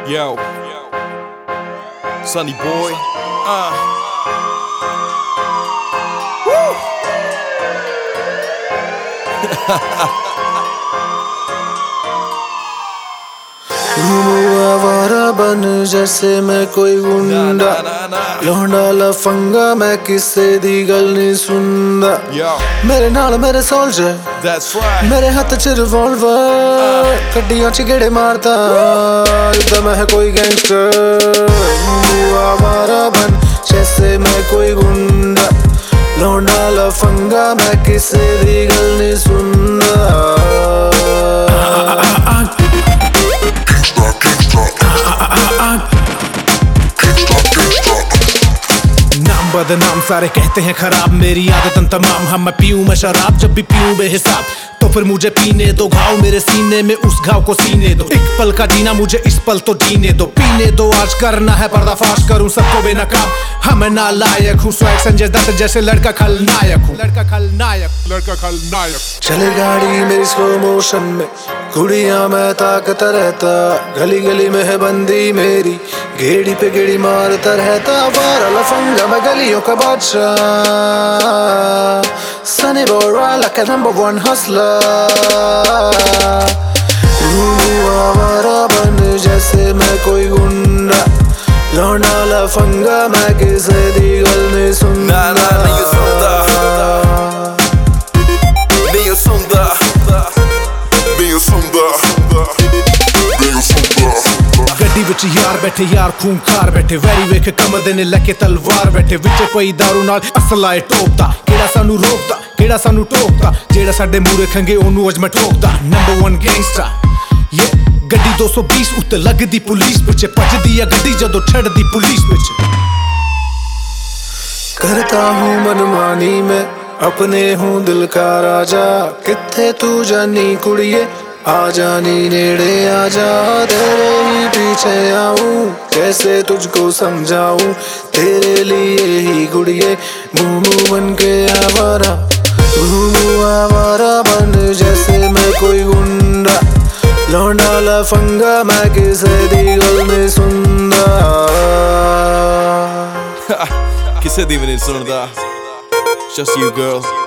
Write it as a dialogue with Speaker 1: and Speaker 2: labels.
Speaker 1: Yo, Sunny boy. Woo.
Speaker 2: आवारा बन जैसे मैं कोई गुंडा लौंडा लफंगा मैं किसे दी गल नहीं सुनदा मेरे नाल मेरे सोल्जर मेरे हाथ च रिवॉल्वर गड्डियां च गेड़े मारदा इदा मैं कोई गैंगस्टर आवारा बन जैसे मैं कोई गुंडा लौंडा लफंगा मैं किसे दी गल नहीं सुनदा
Speaker 3: नाम बदनाम सारे कहते हैं खराब मेरी आदतन तमाम हम मैं पीऊं मैं शराब जब भी पीऊं बेहिसाब तो फिर मुझे पीने दो घाव मेरे सीने में उस घाव को सीने दो एक पल का जीना मुझे इस पल तो जीने दो पीने दो आज करना है पर्दाफाश करूं सबको बेनकाब हाँ मैं नालायक हूँ स्वैग संजय दत्त जैसे लड़का खलनायक हूँ लड़का खलनायक
Speaker 2: चले गाड़ी मेरी स्लो मोशन में कुड़ियां मैं ताकता रहता गली गली में है बंदी मेरी गेड़ी पे गेड़ी मारता रहता बारा लफंगा मैं गलियों का बादशाह सनी बोरा like a number one hustler आवारा बन जैसे मैं कोई गुंडा लौंडा लफंगा मैं किसे दी गल नहीं सुनदा
Speaker 3: गड्डी विच यार बैठे यार खूंखार बैठे वैरी वेख कमर दे ने लैके तलवार बैठे विच पई दारू नाल असला टोकदा केड़ा सानू रोकदा केड़ा सानू टोकदा जेड़ा साडे मूरे खंगे ओनू अज मैं ठोकदा नंबर 1 गैंगस्टर ये गड्डी 220 उत्ते लगदी पुलिस पिछे भजदी है गड्डी जदों छड़दी पुलिस पिछे
Speaker 2: करता हूँ मनमानी में अपने हूँ दिल का राजा किथे तू जानी कुड़िए आ जानी नेड़े आ जा तेरे ही पीछे आऊं कैसे तुझको समझाऊं तेरे लिए ही गुड़िए घूमू बन के आवारा घूमू आवारा बन जैसे मैं कोई गुंडा लौंडा लफंगा मैं किसे दी गल नहीं सुनदा
Speaker 1: किसे दी भी नहीं सुनदा. Just you, girl.